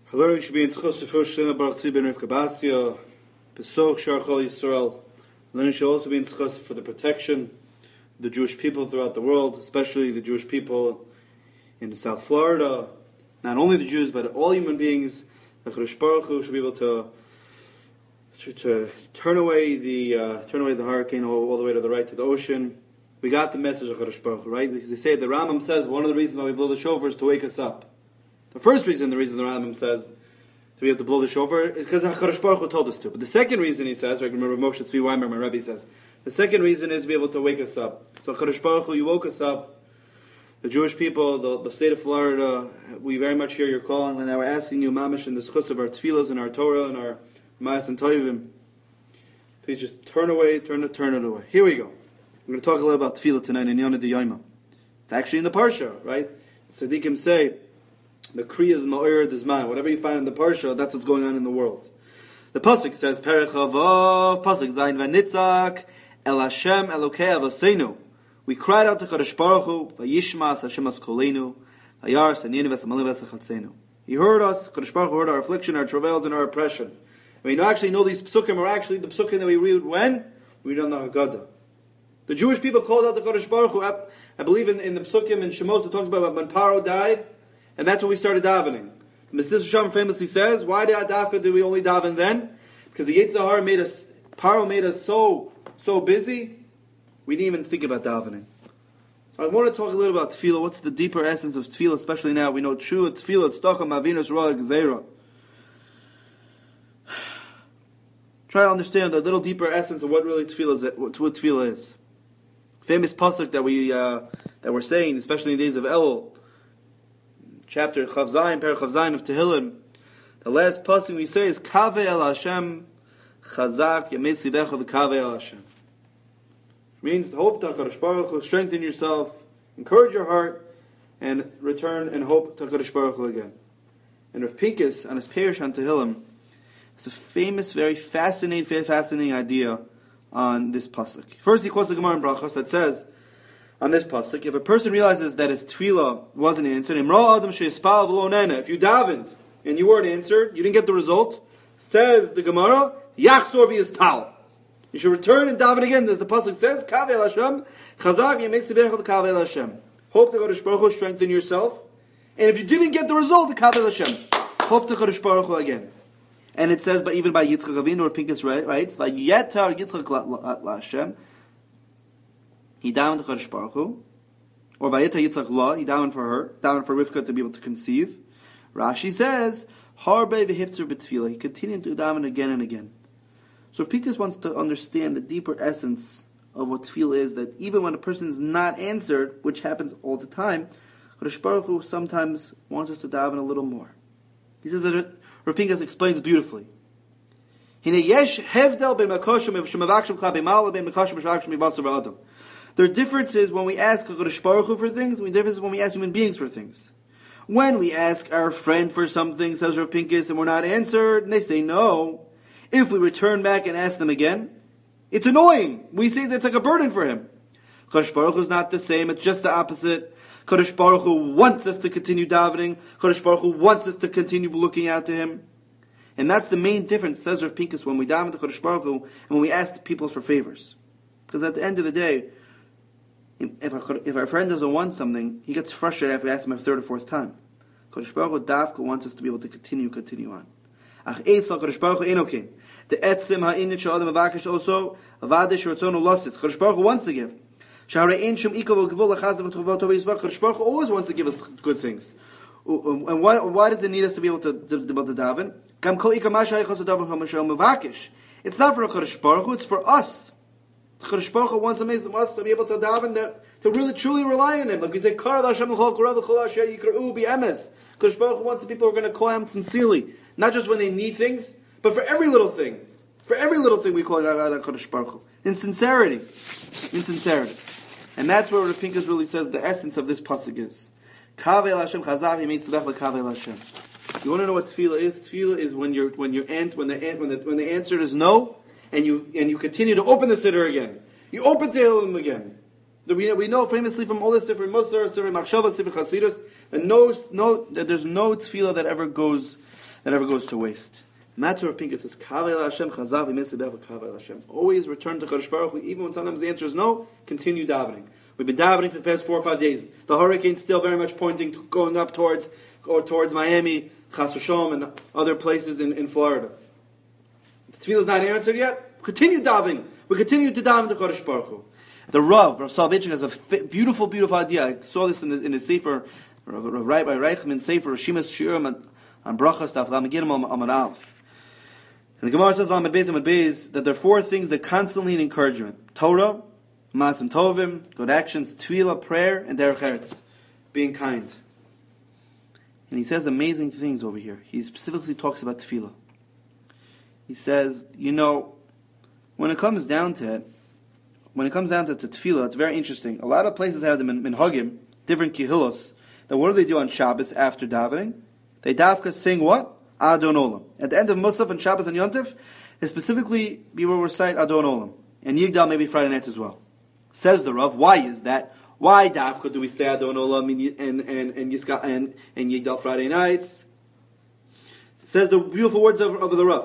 Our learning should be in Tchus Tefus Shlema Baruch Tzvi Ben Rivka Basia, Besoch Shar Chol Yisrael. Learning should also be in Tchus for the protection of the Jewish people throughout the world, especially the Jewish people in South Florida. Not only the Jews, but all human beings. The Chodesh Baruch Hu should be able to turn away the hurricane all the way to the right to the ocean. We got the message of Chodesh Baruch Hu, right? Because they say, the Rambam says one of the reasons why we blow the shofar is to wake us up. The first reason, the Rambam says to be able to blow the shofar is because HaKadosh Baruch Hu told us to. But the second reason, he says, right, remember Moshe Tzvi Weimer, my Rebbe, says, the second reason is to be able to wake us up. So HaKadosh Baruch Hu, you woke us up. The Jewish people, the state of Florida, we very much hear your call, and now we're asking you, Mamish, in the schus of our tefillos and our Torah and our Ma'as and Tovim, please just turn it away. Here we go. We're going to talk a little about tefillah tonight in Yonah D'Yoma. It's actually in the Parsha, right? The Tzaddikim say, the Kriya is Ma'ir D'Zman. Whatever you find in the Parsha, that's what's going on in the world. The Pasuk says, Perech Avav, Pasuk Zayin V'nitzak, El Hashem Elokei Avosenu. We cried out to Chodesh Baruch Hu, Vayishmas Hashem Askolenu, Vayar Saninu V'Samalim V'Sachatzenu. He heard us, Chodesh Baruch Hu heard our affliction, our travails, and our oppression. And we actually know these psukim are actually the psukim that we read when? We read on the Haggadah. The Jewish people called out to Chodesh Baruch Hu. I believe in the psukim in Shemos it talks about when Paro died, and that's when we started davening. The Mesilas Yesharim famously says, why did we only daven then? Because the Yetzer Hara Paro made us so busy, we didn't even think about davening. So I want to talk a little about tefillah. What's the deeper essence of tefillah, especially now? We know true tefillah, tztachah, mavinus, roa, gzeira. Try to understand the little deeper essence of what really tefillah is. Famous pasuk that we're saying, especially in the days of Elul, chapter Chav Zayin, Perek Chav Zayin of Tehillim. The last pasuk we say is Kaveh el Hashem Chazak Yametz Libecha v'Kaveh el Hashem. Which means hope to HaKadosh Baruch Hu, strengthen yourself, encourage your heart, and return and hope to HaKadosh Baruch Hu again. And Rav Pinkus on his Perush on Tehillim, it's a famous, very fascinating idea on this pasuk. First, he quotes the Gemara in Brachos that says on this pasuk, if a person realizes that his tefillah wasn't answered, if you davened and you weren't answered, you didn't get the result, says the Gemara, Yachzor v'yispal. You should return and daven again, as the pasuk says, Kaveh el Hashem, Chazak yametz libecha v'Kaveh el Hashem. Hope to Chodesh Baruch Hu, strengthen yourself. And if you didn't get the result, Kaveh el Hashem. Hope to Chodesh Baruch Hu again. And it says, but even by Yitzchak Avinu, or Pinkus writes, Vayetar Yitzchak LaHashem, he davened to Chodesh Baruch Hu, or Vayetar Yitzchak La, he davened for her, davened for Rivka to be able to conceive. Rashi says, Harbe v'hifzer b'tefillah, he continued to daven again and again. So if Pinkus wants to understand the deeper essence of what tefillah is, that even when a person is not answered, which happens all the time, Chodesh Baruch Hu sometimes wants us to daven a little more. He says that Rav Pinkus explains beautifully. There are differences when we ask HaKadosh Baruch Hu for things, and there are differences when we ask human beings for things. When we ask our friend for something, says Rav Pinkus, and we're not answered, and they say no, if we return back and ask them again, it's annoying. We say that's like a burden for him. HaKadosh Baruch Hu is not the same, it's just the opposite. Chodesh Baruch Hu wants us to continue davening. Chodesh Baruch Hu wants us to continue looking out to Him. And that's the main difference, says Rav Pinkus, when we daven to Chodesh Baruch Hu and when we ask people for favors. Because at the end of the day, if our friend doesn't want something, he gets frustrated after we ask him a third or fourth time. Chodesh Baruch Hu Davka wants us to be able to continue on. Ach Eitzel Chodesh Baruch Hu Enokin. The Etzim Ha'init Sh'Adam Avakish also Avadish Ratzonu Losis. Chodesh Baruch Hu wants to give. Chodesh Baruch Hu always wants to give us good things. And why does it need us to be able to daven? It's not for Chodesh Baruch Hu, it's for us. Chodesh Baruch Hu wants us to be able to daven, to really truly rely on Him. Like we say, Chodesh Baruch Hu wants the people who are going to call Him sincerely, not just when they need things, but for every little thing. For every little thing we call Chodesh Baruch Hu. In sincerity. And that's where Rav Pinkus really says the essence of this pasuk is. Kaveh el Hashem Chazak, he means to Kaveh el Hashem. You want to know what tefillah is? Tefillah is when the answer is no, and you continue to open the siddur again. You open Tehillim again. We know famously from all this different Musar, Sifrei Machshava, Sifrei Chasidus, that there's no tefillah that ever goes that never goes to waste. Matter of Pinkas says, Kaveh Hashem Chazav V'Misabeh Kaveh Hashem. Always return to Kadosh Baruch Hu, even when sometimes the answer is no. Continue davening. We've been davening for the past 4 or 5 days. The hurricane's still very much pointing to going up towards Miami, Chas V'Shalom, and other places in Florida. The tefillah is not answered yet. Continue davening. We continue to daven to Kadosh Baruch Hu. The Rav Soloveitchik has a beautiful, beautiful idea. I saw this in the Sefer, right by Reichman Sefer Shimas Shiurim on Brachas Daf Lamed Gimel Amud Aleph. And the Gemara says Lamed Beis that there are 4 things that constantly need encouragement: Torah, Maasim Tovim, good actions, Tefillah, prayer, and Derech Eretz, being kind. And he says amazing things over here. He specifically talks about Tefillah. He says, when it comes down to Tefillah, it's very interesting. A lot of places have the minhagim, different kihillos. That what do they do on Shabbos after davening? They dafka sing what? Adon Olam. At the end of Musaf and Shabbos and Yontif, they specifically we will recite Adon Olam. And Yigdal maybe Friday nights as well. Says the Rav, why is that? Why dafka do we say Adon Olam and Yigdal Friday nights? Says the beautiful words of the Rav.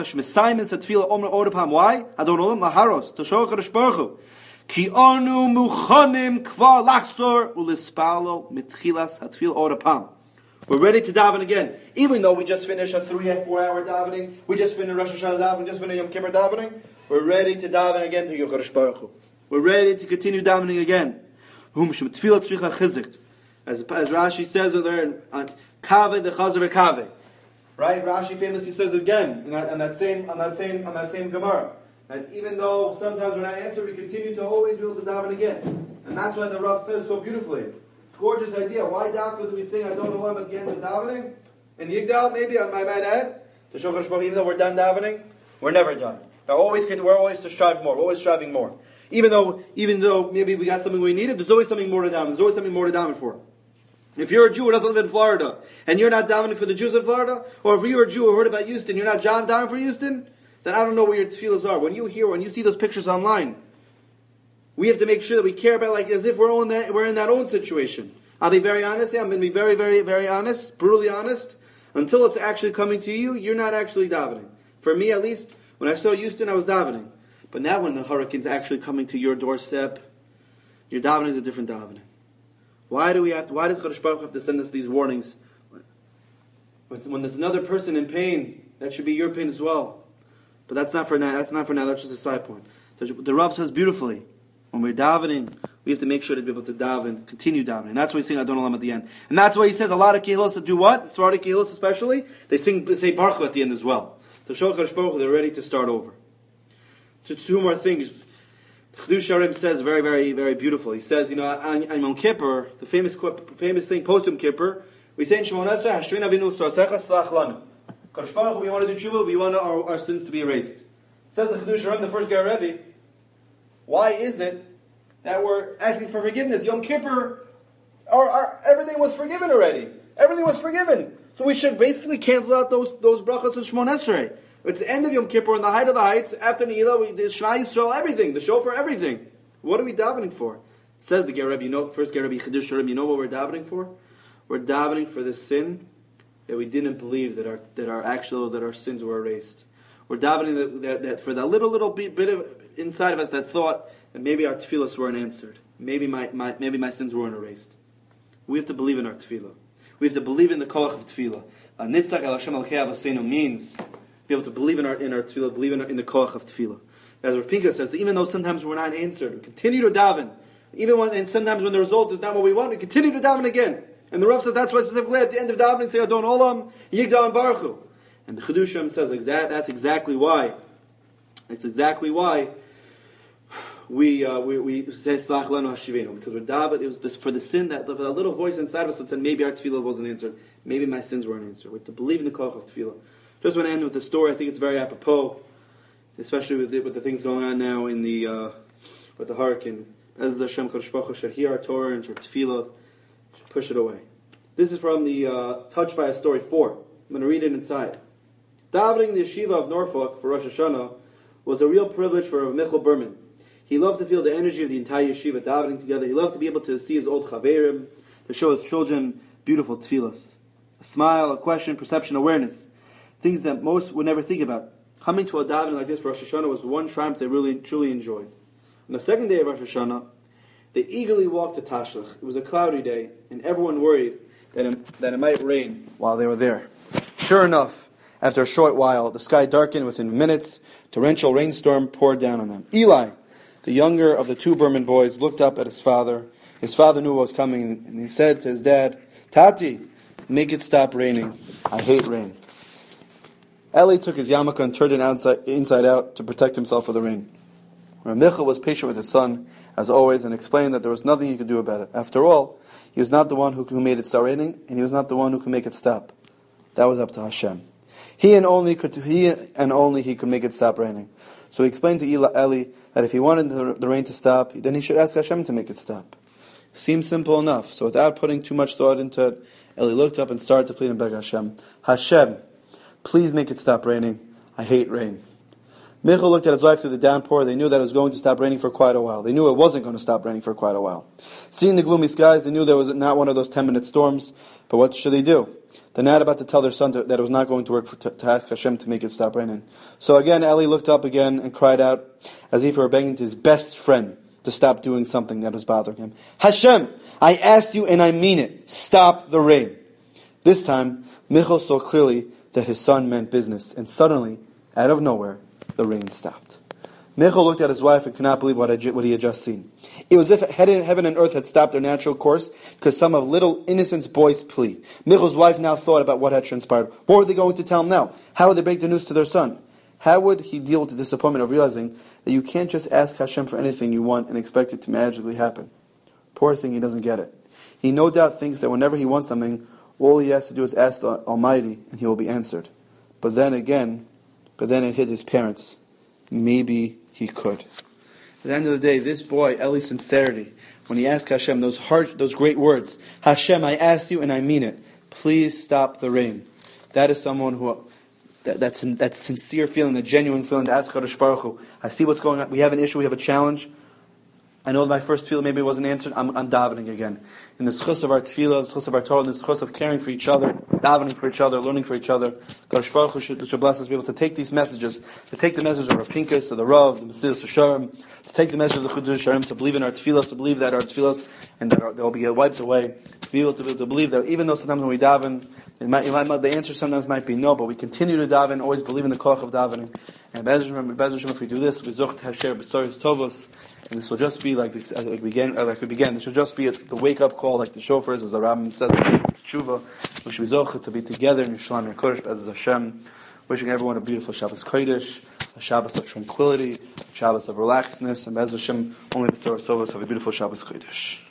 Why? Adon Olam laharos to show Kadosh Baruch Hu. Ki anu muchanim kvar lachzor ulispalo mitchilas hatfil orapam. We're ready to daven again, even though we just finished a 3 or 4 hour davening. We just finished Rosh Hashanah davening. We just finished Yom Kippur davening. We're ready to daven again to Kadosh Baruch Hu. We're ready to continue davening again. As Rashi says there on Kaveh the Chazer Kaveh. Right? Rashi famously says it again on that same Gemara. That even though sometimes we're not answered, we continue to always be able to daven again. And that's why the Rav says so beautifully. Gorgeous idea. Why dafka do we sing Adon Olam at the end of davening? And Yigdal, maybe I might add, to show Kadosh Baruch Hu, even though we're done davening, we're never done. We're always to strive more. We're always striving more. Even though maybe we got something we needed, there's always something more to daven. There's always something more to daven for. If you're a Jew who doesn't live in Florida, and you're not davening for the Jews in Florida, or if you're a Jew who heard about Houston, you're not davening for Houston, then I don't know where your tefillahs are. When you see those pictures online, we have to make sure that we care about as if we're in that own situation. I'll be very honest here. I'm going to be very, very, very honest, brutally honest. Until it's actually coming to you, you're not actually davening. For me, at least, when I saw Houston, I was davening. But now when the hurricane's actually coming to your doorstep, your davening is a different davening. Why does Kadosh Baruch Hu have to send us these warnings? When there's another person in pain, that should be your pain as well. But that's not for now. That's just a side point. The Rav says beautifully, when we're davening, we have to make sure to be able to daven, continue davening. That's why we sing Adon Olam at the end. And that's why he says a lot of kehillos do what? Sephardic kehillos especially, they say Baruch Hu at the end as well. To show Kadosh Baruch Hu they're ready to start over. So 2 more things. Chedush Harim says very, very, very beautiful. He says, on Yom Kippur, the famous thing post Yom Kippur, we say in Shemon Esrei, Hashrin Avinu Tzorsecha Slach Lanu. Kadosh Baruch Hu, we want to do tshuva, we want our sins to be erased. Says the Chedush Harim, the first Ger Rebbe, why is it that we're asking for forgiveness? Yom Kippur, everything was forgiven already. Everything was forgiven. So we should basically cancel out those brachos of Shemon Esrei. It's the end of Yom Kippur, in the height of the heights, after Ne'ilah, the Shema Yisrael, everything, the shofar, everything. What are we davening for? Says the Ger Rebbe, first Ger Rebbe Chedush Harim, you know what we're davening for? We're davening for the sin that we didn't believe that our sins were erased. We're davening that for that little bit of inside of us that thought that maybe our tefillahs weren't answered. Maybe my sins weren't erased. We have to believe in our tefillah. We have to believe in the koach of tefillah. Nitzach el Hashem Elokei Avosenu means be able to believe in our tefillah, believe in the koach of tefillah. As Rav Pinka says, that even though sometimes we're not answered, we continue to daven. And sometimes when the result is not what we want, we continue to daven again. And the Rav says that's why specifically at the end of davening say Adon Olam, Yigdal and Baruch Hu. And the Chedush Harim says that's exactly why. That's exactly why we say Slach Lanu Hashivenu, because we're daven. It was for the sin that the little voice inside of us that said maybe our tefillah wasn't answered, maybe my sins weren't answered. We have to believe in the koach of tefillah. Just want to end with the story. I think it's very apropos, especially with the things going on now in with the hurricane. As the Hashem Kadosh Baruch Hu should hear our Torah and our tefillah, should push it away. This is from the Touched by a Story 4. I'm going to read it inside. Davening in the yeshiva of Norfolk for Rosh Hashanah was a real privilege for Rav Michal Berman. He loved to feel the energy of the entire yeshiva davening together. He loved to be able to see his old chaverim, to show his children beautiful tefillahs. A smile, a question, perception, awareness. things that most would never think about. Coming to a davening like this for Rosh Hashanah was one triumph they really, truly enjoyed. On the second day of Rosh Hashanah, they eagerly walked to Tashlach. It was a cloudy day, and everyone worried that it might rain while they were there. Sure enough, after a short while, the sky darkened. Within minutes, torrential rainstorm poured down on them. Eli, the younger of the two Berman boys, looked up at his father. His father knew what was coming, and he said to his dad, "Tati, make it stop raining. I hate rain." Eli took his yarmulke and turned it inside out to protect himself from the rain. Rav Michal was patient with his son, as always, and explained that there was nothing he could do about it. After all, he was not the one who made it start raining, and he was not the one who could make it stop. That was up to Hashem. He and only he could make it stop raining. So he explained to Eli that if he wanted the rain to stop, then he should ask Hashem to make it stop. Seems simple enough. So without putting too much thought into it, Eli looked up and started to plead and beg Hashem, "Hashem, please make it stop raining. I hate rain." Michal looked at his wife through the downpour. They knew that it was going to stop raining for quite a while. They knew it wasn't going to stop raining for quite a while. Seeing the gloomy skies, they knew there was not one of those 10-minute storms. But what should they do? They're not about to tell their son that it was not going to work to ask Hashem to make it stop raining. So again, Eli looked up again and cried out as if he were begging to his best friend to stop doing something that was bothering him. "Hashem, I asked you and I mean it. Stop the rain." This time, Michal saw clearly that his son meant business. And suddenly, out of nowhere, the rain stopped. Michal looked at his wife and could not believe what he had just seen. It was as if heaven and earth had stopped their natural course because some of little innocent's boy's plea. Michal's wife now thought about what had transpired. What were they going to tell him now? How would they break the news to their son? How would he deal with the disappointment of realizing that you can't just ask Hashem for anything you want and expect it to magically happen? Poor thing, he doesn't get it. He no doubt thinks that whenever he wants something, all he has to do is ask the Almighty and he will be answered. But then it hit his parents. Maybe he could. At the end of the day, this boy, Eli's sincerity, when he asked Hashem those great words, "Hashem, I asked you and I mean it. Please stop the rain." That is someone who, that sincere feeling, the genuine feeling to ask Kadosh Baruch Hu, I see what's going on. We have an issue, we have a challenge. I know my first tefillah maybe wasn't answered. I'm davening again. In the schus of our tefillah, the schus of our Torah, the schus of caring for each other, davening for each other, learning for each other, Kadosh Baruch Hu should bless us to be able to take these messages, to take the message of Rav Pinkus, of the Rav, the Mesilas Yesharim, to take the message of the Chiddushei HaSharim, to believe in our tefillah, to believe that our tefillah and that they'll be wiped away, to be able to believe that even though sometimes when we daven, the answer sometimes might be no, but we continue to daven, always believe in the koach of davening. And Be'ez Hashem, if we do this, we zoch to hasher b'stories tovos. And this will just be like this, like we began. This will just be the wake-up call, like the shofars, as the Rambam says, tshuva. We should be zocheh to be together in Yerushalayim and Kodesh, as Hashem. Wishing everyone a beautiful Shabbos Kodesh, a Shabbos of tranquility, a Shabbos of relaxedness, and as Hashem, only the Torah Tovos have a beautiful Shabbos Kodesh.